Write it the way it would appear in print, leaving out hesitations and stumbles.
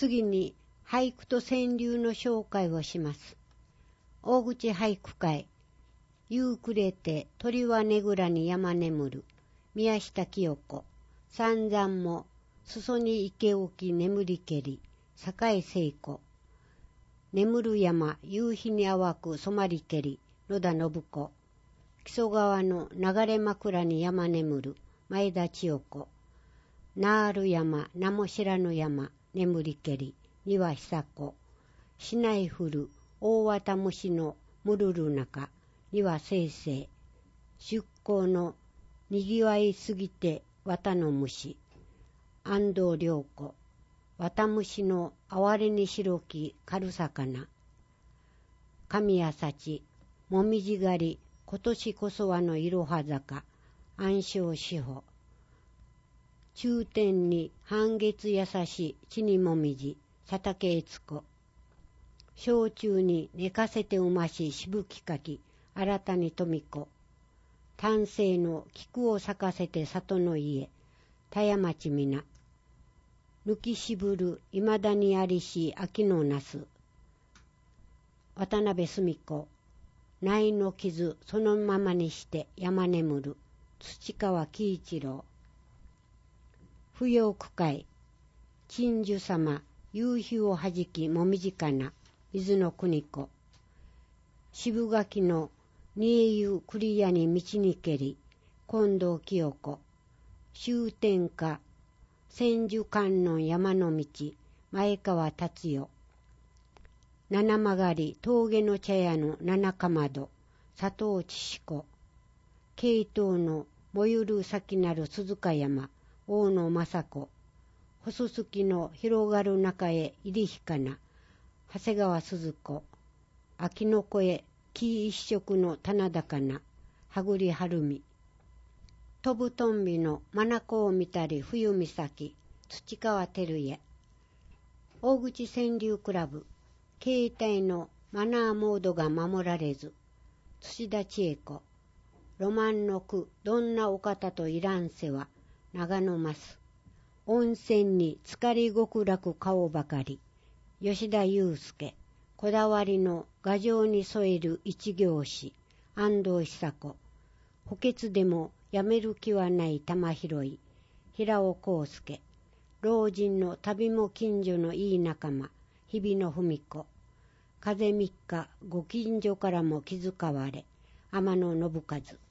次に俳句と川柳の紹介をします。大口俳句会、夕暮れて鳥はねぐらに山眠る、宮下清子。三山も裾に池置き眠りけり、堺聖子。眠る山夕日に淡く染まりけり、野田信子。木曽川の流れ枕に山眠る、前田千代子。なある山名も知らぬ山眠りけり、丹羽久子。市内降る大綿虫のむるる中、丹羽清々。出港のにぎわいすぎて綿の虫、安藤良子。綿虫の哀れに白き軽魚、神谷幸。もみじ狩り今年こそはのいろは坂、安昌志保。中天に半月優し地にもみじ、佐竹悦子。焼酎に寝かせてうまししぶきかき、新たに富子。丹精の菊を咲かせて里の家、田山町皆。抜きしぶるいまだにありし秋のなす、渡辺澄子。内の傷そのままにして山眠る、土川喜一郎。不要区会、鎮守様夕日をはじきもみじかな、水野邦子。渋垣の煮え湯栗屋に道にけり、近藤清子。終点下千手観音山の道、前川達代。七曲り峠の茶屋の七かまど、佐藤千志子。京東の燃ゆる先なる鈴鹿山、大野雅子。細すきの広がる中へ入りひかな、長谷川鈴子。秋の声木一色の棚高な、羽栗晴美。飛ぶとんびの眼を見たり冬岬、土川照也。大口川柳クラブ、携帯のマナーモードが守られず、土田千恵子。ロマンの句どんなお方といらんせは、長野ます。温泉に浸かり極楽顔ばかり、吉田祐介。こだわりの牙城に添える一行詩、安藤久子。補欠でもやめる気はない玉拾い、平尾康介。老人の旅も近所のいい仲間、日比野文子。風三日ご近所からも気遣われ、天野信和。